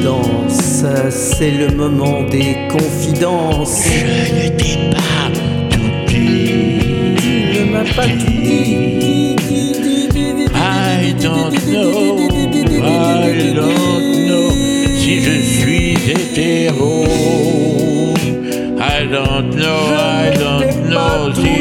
danse, c'est le moment des confidences. Je ne t'ai pas tout dit. Tu ne m'as pas tout dit. I don't know si je suis hétéro. I don't know si